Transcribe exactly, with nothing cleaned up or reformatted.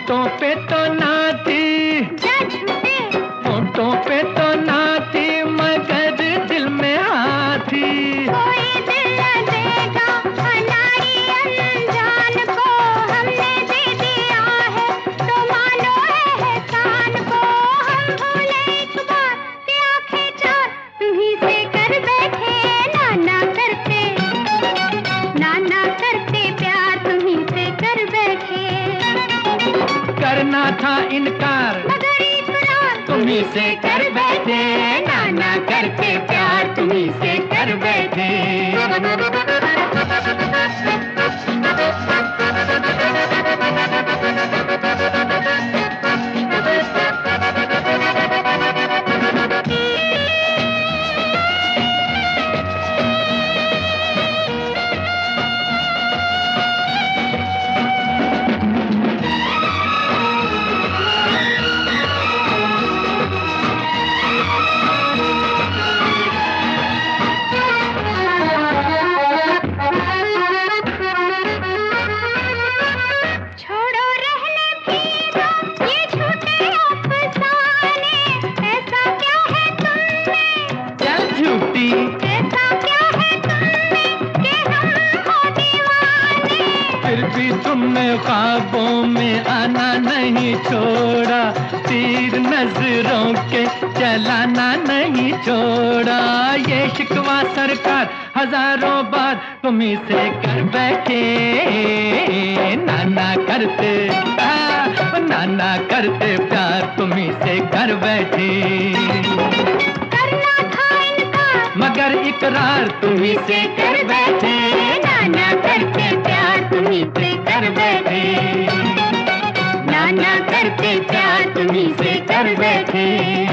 होठों पे तो ना थी, होठों पे तो ना थी, मगर दिल में हाँ थी। कोई दिल न देगा अनाड़ी अनजान को, हमने दे दिया है तो मानो एहसान को। हम भूले एक बार कि आंखें चार तुम्हीं से कर बैठे, नाना करते नाना करते प्यार तुम्हीं से कर बैठे। करना था इनकार मगर इकरार तुम्हीं से कर बैठे, नाना करके प्यार तुम्हीं से कर बैठे। फिर भी तुमने ख्वाबों में आना नहीं छोड़ा, तीर नजरों के चलाना नहीं छोड़ा। ये शिकवा सरकार हजारों बार तुम्हीं से कर बैठे, नाना करते आ, नाना करते प्यार तुम्हीं से कर बैठे। करना था इनकार मगर इकरार तुम्हीं से कर बैठे, नाना करते प्यार तुम्हीं से कर बैठे, नाना करते प्यार तुम्हीं से कर बैठे।